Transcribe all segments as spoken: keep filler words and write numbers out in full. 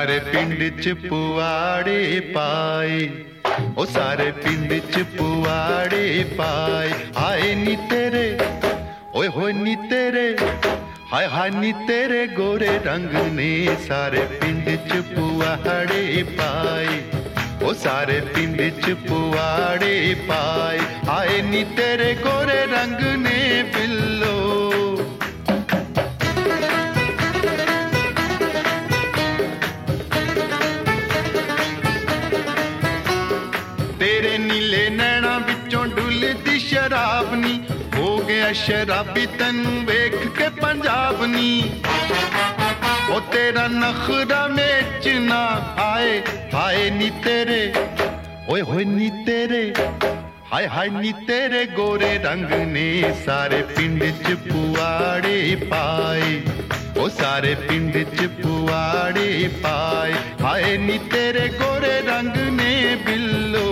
सारे पिंड च पुआड़े पाए, ओ सारे पिंड च पुआड़े पाए। आए नी तेरे ओए होए नी तेरे, हाय हाय नी तेरे गोरे रंग ने सारे पिंड च पुआड़े पाए, ओ सारे पिंड च पुआड़े पाए। आए नी तेरे गोरे रंग ने बिल्लो, तेरे नीले नैना विचों डुलदी शराब नी, हो गया शराबी तैनू वेख के पंजाब नी। ओ तेरा नखरा मेचना आए हाय नी तेरे, ओए होए नी तेरे, हाय हाय नी तेरे गोरे रंग ने सारे पिंड च पुआड़े पाए, ओ सारे पिंड च पुआड़े पाए। हाय नी तेरे गोरे रंग ने बिल्लो।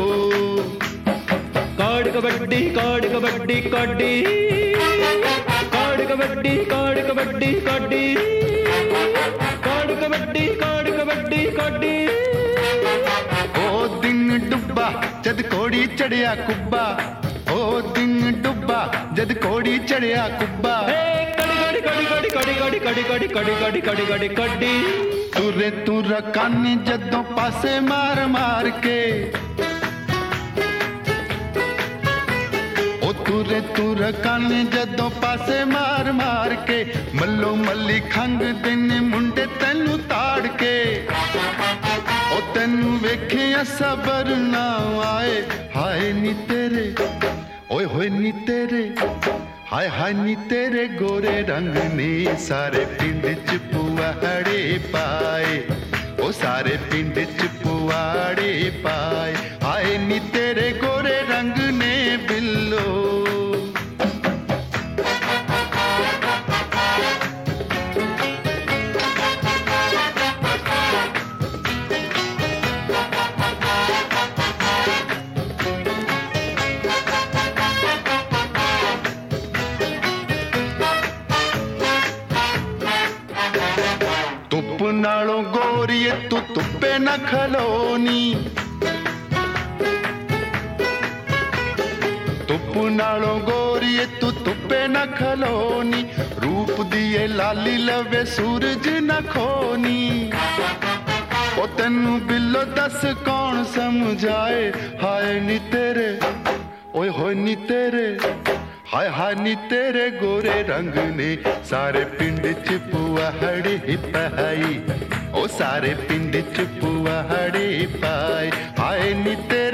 काड़ कबड्डी काड़ कबड्डी काडी, काड़ कबड्डी काड़ कबड्डी काडी, काड़ कबड्डी काड़ कबड्डी काडी। ओ दिन डुब्बा जद कोड़ी चढ़िया कुब्बा, ओ दिन डुब्बा जद कोड़ी चढ़िया कुब्बा। कड़ी कड़ी कड़ी कड़ी कड़ी कड़ी कड़ी कड़ी कड़ी कड़ी कड़ी कड़ी। तुरे तू रकानी जदों पासे मार मार के, ओ तुरे तू रकानी जदों पासे मार मार के। मल्लो मल्ली खंग दिन मुंडे तैनू ताड़ के, ओ तैनू वेखिया सबर ना आए हाय नी तेरे, ओए होए नी तेरे, हाय हाय नी तेरे गोरे रंग ने सारे पिंड च पुआड़े पाए, ओ सारे पिंड च पुआड़े पाए। हाय नी तेरे गोरे रंग ने बिल्लो। धुप नालों गोरिए तू धुप्पे न खलोनी, धुप नालों गोरिए तू धुप्पे न खलोनी। रूप दिए लाली लवे सूरज न खोनी, ओ तैनू बिल्लो दस कौन समझाए हाय नी तेरे, ओए होए नी तेरे, हाय हाय नी तेरे गोरे रंग ने सारे पिंड च पुआड़े पाए, ओ सारे पिंड च पुआड़े पाए। हाय नी तेरे